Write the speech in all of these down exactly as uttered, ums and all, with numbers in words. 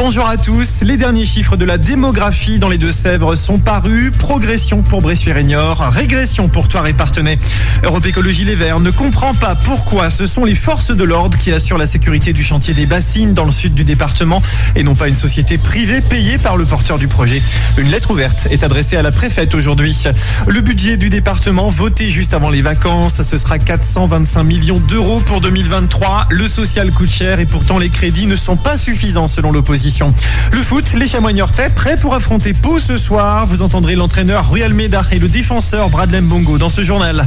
Bonjour à tous. Les derniers chiffres de la démographie dans les Deux-Sèvres sont parus. Progression pour Bressuire-et-Niort, régression pour Thouars et Parthenay. Europe Écologie Les Verts ne comprend pas pourquoi ce sont les forces de l'ordre qui assurent la sécurité du chantier des bassines dans le sud du département et non pas une société privée payée par le porteur du projet. Une lettre ouverte est adressée à la préfète aujourd'hui. Le budget du département voté juste avant les vacances, ce sera quatre cent vingt-cinq millions d'euros pour deux mille vingt-trois. Le social coûte cher et pourtant les crédits ne sont pas suffisants selon l'opposition. Le foot, les Chamois niortais prêts pour affronter Pau ce soir. Vous entendrez l'entraîneur Rui Almeida et le défenseur Bradley Mbongo dans ce journal.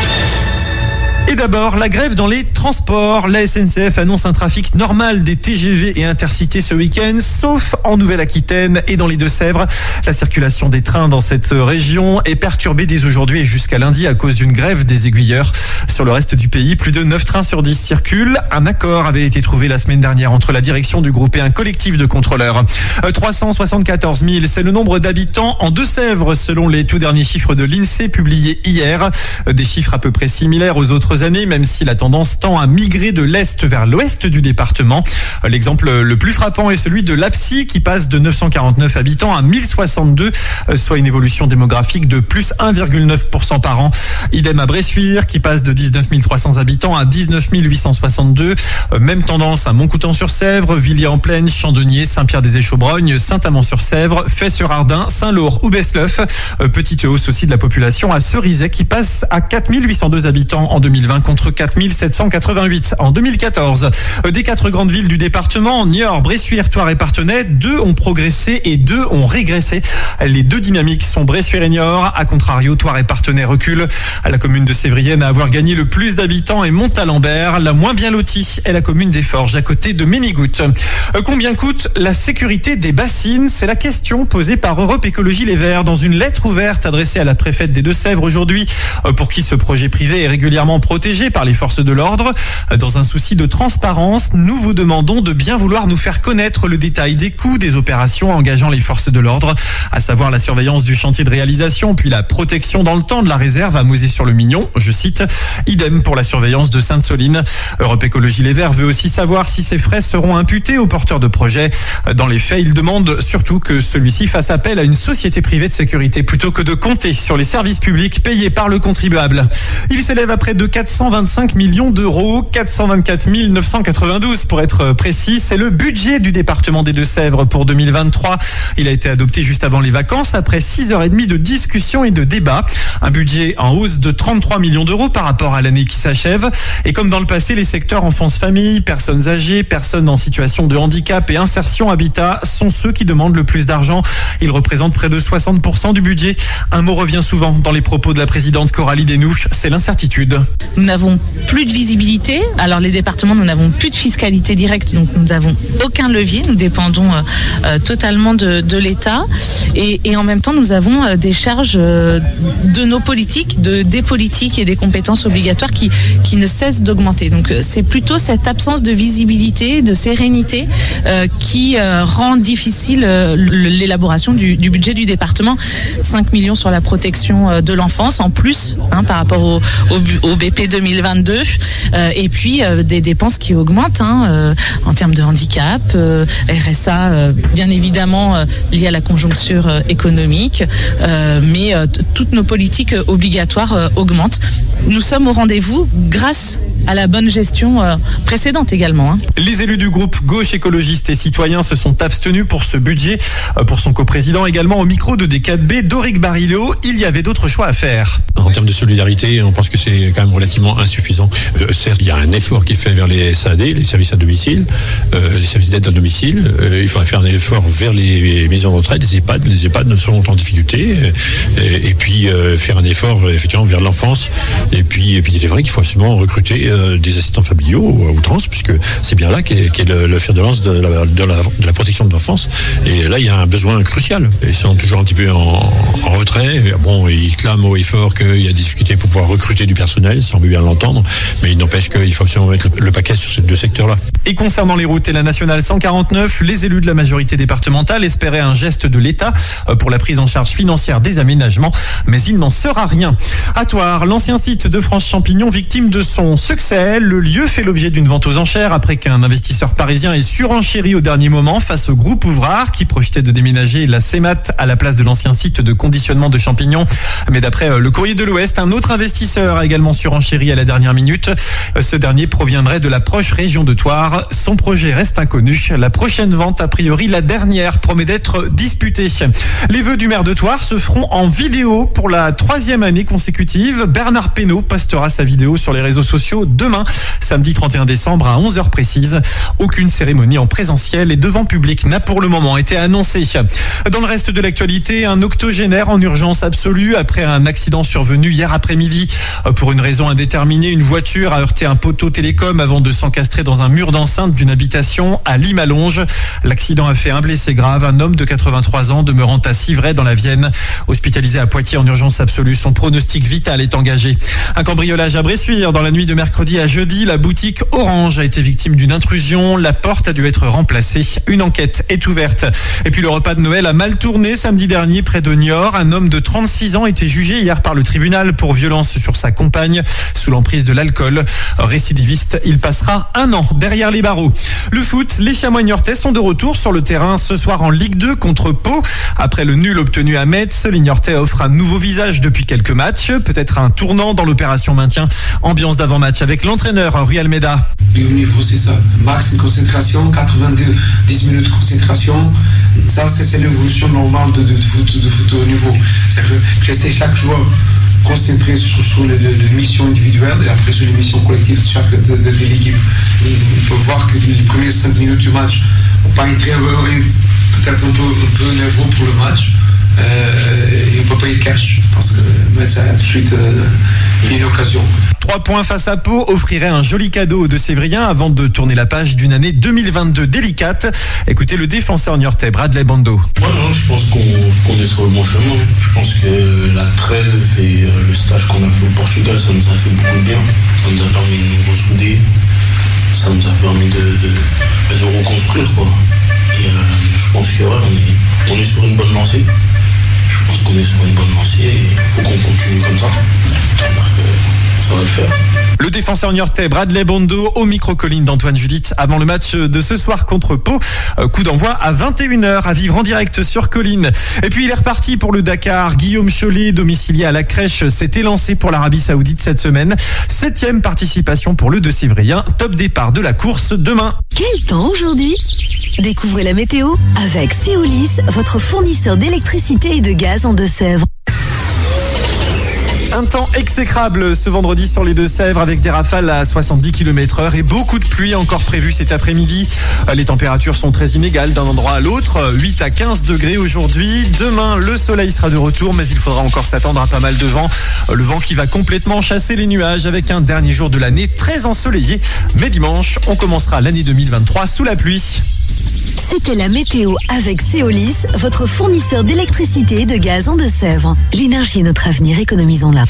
Et d'abord, la grève dans les transports. La S N C F annonce un trafic normal des T G V et intercités ce week-end, sauf en Nouvelle-Aquitaine et dans les Deux-Sèvres. La circulation des trains dans cette région est perturbée dès aujourd'hui et jusqu'à lundi à cause d'une grève des aiguilleurs. Sur le reste du pays, plus de neuf trains sur dix circulent. Un accord avait été trouvé la semaine dernière entre la direction du groupe et un collectif de contrôleurs. trois cent soixante-quatorze mille, c'est le nombre d'habitants en Deux-Sèvres selon les tout derniers chiffres de l'INSEE publiés hier. Des chiffres à peu près similaires aux autres années, même si la tendance tend à migrer de l'est vers l'ouest du département. L'exemple le plus frappant est celui de Lapsy qui passe de neuf cent quarante-neuf habitants à mille soixante-deux, soit une évolution démographique de plus un virgule neuf pour cent par an. Idem à Bressuire qui passe de dix-neuf mille trois cents habitants à dix-neuf mille huit cent soixante-deux. Même tendance à Montcoutan-sur-Sèvre, Villiers-en-Plaine, Chandonnier, Saint-Pierre-des-Échaubrogne, Saint-Amand-sur-Sèvre, Fès-sur-Ardin, Saint-Laure ou Besleuf. Petite hausse aussi de la population à Cerizay qui passe à quatre mille huit cent deux habitants en deux mille vingt contre quatre mille sept cent quatre-vingt-huit en deux mille quatorze. Des quatre grandes villes du département, Niort, Bressuire, Thouars et Parthenay, deux ont progressé et deux ont régressé. Les deux dynamiques sont Bressuire et Niort. À contrario, Thouars et Parthenay reculent. La commune de Sévrienne à avoir gagné le plus d'habitants est Montalembert. La moins bien lotie est la commune des Forges à côté de Ménigoutte. Combien coûte la sécurité des bassines? C'est la question posée par Europe Écologie Les Verts dans une lettre ouverte adressée à la préfète des Deux-Sèvres aujourd'hui, pour qui ce projet privé est régulièrement protégé par les forces de l'ordre. Dans un souci de transparence, nous vous demandons de bien vouloir nous faire connaître le détail des coûts des opérations engageant les forces de l'ordre, à savoir la surveillance du chantier de réalisation, puis la protection dans le temps de la réserve à Mauzé-sur-le-Mignon, je cite. Idem pour la surveillance de Sainte-Soline. Europe Écologie Les Verts veut aussi savoir si ces frais seront imputés aux porteurs de projet. Dans les faits, ils demandent surtout que celui-ci fasse appel à une société privée de sécurité plutôt que de compter sur les services publics payés par le contribuable. Il s'élève à près de quatre cent vingt-cinq millions d'euros, quatre cent vingt-quatre mille neuf cent quatre-vingt-douze pour être précis. C'est le budget du département des Deux-Sèvres pour deux mille vingt-trois. Il a été adopté juste avant les vacances après six heures trente de discussions et de débats. Un budget en hausse de trente-trois millions d'euros par rapport à l'année qui s'achève. Et comme dans le passé, les secteurs enfance-famille, personnes âgées, personnes en situation de handicap et insertion habitat sont ceux qui demandent le plus d'argent. Ils représentent près de soixante pour cent du budget. Un mot revient souvent dans les propos de la présidente Coralie Desnouches, c'est l'incertitude. Nous n'avons plus de visibilité. Alors les départements, nous n'avons plus de fiscalité directe, donc nous n'avons aucun levier. Nous dépendons euh, euh, totalement de, de l'État. Et, et en même temps, nous avons euh, des charges euh, de nos politiques, de, des politiques et des compétences obligatoires qui, qui ne cessent d'augmenter. Donc c'est plutôt cette absence de visibilité, de sérénité euh, qui euh, rend difficile euh, l'élaboration du, du budget du département. cinq millions sur la protection de l'enfance en plus hein, par rapport au, au, au B P deux mille vingt-deux euh, et puis euh, des dépenses qui augmentent hein, euh, en termes de handicap, euh, R S A euh, bien évidemment euh, lié à la conjoncture euh, économique, euh, mais euh, t- toutes nos politiques euh, obligatoires euh, augmentent. Nous sommes au rendez-vous grâce à la bonne gestion euh, précédente également. Hein. Les élus du groupe Gauche écologiste et citoyens se sont abstenus pour ce budget. Pour son coprésident également au micro de D quatre B, Doric Barillo, il y avait d'autres choix à faire. En termes de solidarité, on pense que c'est quand même relativement insuffisant. Euh, certes, il y a un effort qui est fait vers les S A D, les services à domicile, euh, les services d'aide à domicile. Euh, il faudrait faire un effort vers les maisons de retraite, les EHPAD. Les EHPAD ne seront en difficulté. Euh, et, et puis euh, faire un effort effectivement vers l'enfance. Et puis, et puis il est vrai qu'il faut absolument recruter euh, des assistants familiaux à outrance, puisque c'est bien là qu'est, qu'est le, le fer de lance de la, de, la, de la protection de l'enfance. Et là, il y a un besoin crucial. Ils sont toujours un petit peu en, en retrait. Bon, ils clament haut et fort qu'il y a des difficultés pour pouvoir recruter du personnel, ça veut bien l'entendre, mais il n'empêche qu'il faut absolument mettre le, le paquet sur ces deux secteurs-là. Et concernant les routes et la nationale cent quarante-neuf, les élus de la majorité départementale espéraient un geste de l'État pour la prise en charge financière des aménagements, mais il n'en sera rien. À Thouars, l'ancien site de France Champignon victime de son succès, le lieu fait l'objet d'une vente aux enchères après qu'un investisseur parisien ait surenchéri au dernier moment face au groupe Ouvrard qui projetait de déménager la CEMAT à la place de l'ancien site de conditionnement de champignons. Mais d'après le Courrier de l'Ouest, un autre investisseur a également surenchéri à la dernière minute. Ce dernier proviendrait de la proche région de Thouars. Son projet reste inconnu. La prochaine vente, a priori la dernière, promet d'être disputée. Les vœux du maire de Thouars se feront en vidéo pour la troisième année consécutive. Bernard Peynaud postera sa vidéo sur les réseaux sociaux demain, samedi trente et un décembre à onze heures précises. Aucune cérémonie en présentiel et devant public n'a pour le moment été annoncée. Dans le reste de l'actualité, un octogénaire en urgence absolue après un accident survenu hier après-midi. Pour une raison indéterminée, une voiture a heurté un poteau télécom avant de s'encastrer dans un mur d'enceinte d'une habitation à Limalonge. L'accident a fait un blessé grave, un homme de quatre-vingt-trois ans demeurant à Civray dans la Vienne. Hospitalisé à Poitiers en urgence absolue, son pronostic vital est engagé. Un cambriolage à Bressuire dans la nuit de mercredi à jeudi. La boutique Orange a été victime d'une intrusion. La porte a dû être remplacée. Une enquête est ouverte. Et puis le repas de Noël a mal tourné samedi dernier près de Niort. Un homme de trente-six ans a été jugé hier par le tribunal pour violence sur sa compagne sous l'emprise de l'alcool. Récidiviste, il passera un an derrière les barreaux. Le foot, les Chamois niortais sont de retour sur le terrain ce soir en Ligue deux contre Pau. Après le nul obtenu à Metz, les Niortais offrent un nouveau visage depuis quelques matchs. Peut-être un tournant dans l'opération maintien. Ambiance d'avant-match avec l'entraîneur Rui Almeida. Le haut niveau, c'est ça. Max, une concentration, quatre-vingt-deux, dix minutes de concentration. Ça, c'est, c'est l'évolution normale de, de, de, foot, de foot au niveau. C'est-à-dire rester chaque joueur concentré sur, sur les, les, les missions individuelles et après sur les missions collectives de chaque de, de, de l'équipe. On peut voir que les premières cinq minutes du match n'ont pas été peut-être un peu, un peu nerveux pour le match. Euh, et on ne peut pas y cash parce que Metz a tout de suite euh, une occasion. Trois points face à Pau offrirait un joli cadeau de Sévrien avant de tourner la page d'une année deux mille vingt-deux délicate. Écoutez le défenseur niortais Bradley Bando. Ouais, non, je pense qu'on, qu'on est sur le bon chemin. Je pense que la trêve et le stage qu'on a fait au Portugal, ça nous a fait beaucoup de bien. Ça nous a permis de nous ressouder. Ça nous a permis de, de, de nous reconstruire, quoi. Et euh, je pense que ouais, on est, on est sur une bonne lancée. Je pense qu'on est sur une bonne lancée et il faut qu'on continue comme ça. Alors que ça va le faire. Le défenseur niortais Bradley Bando au micro-colline d'Antoine Judith avant le match de ce soir contre Pau. Coup d'envoi à vingt et une heures à vivre en direct sur Colline. Et puis il est reparti pour le Dakar. Guillaume Cholet, domicilié à la crèche, s'est élancé pour l'Arabie Saoudite cette semaine. Septième participation pour le deux-Sévrien. Top départ de la course demain. Quel temps aujourd'hui ? Découvrez la météo avec Seolis, votre fournisseur d'électricité et de gaz en Deux-Sèvres. Un temps exécrable ce vendredi sur les Deux-Sèvres avec des rafales à soixante-dix kilomètres heure et beaucoup de pluie encore prévue cet après-midi. Les températures sont très inégales d'un endroit à l'autre. huit à quinze degrés aujourd'hui. Demain, le soleil sera de retour, mais il faudra encore s'attendre à pas mal de vent. Le vent qui va complètement chasser les nuages avec un dernier jour de l'année très ensoleillé. Mais dimanche, on commencera l'année deux mille vingt-trois sous la pluie. C'était la météo avec Seolis, votre fournisseur d'électricité et de gaz en Deux-Sèvres. L'énergie est notre avenir, économisons-la.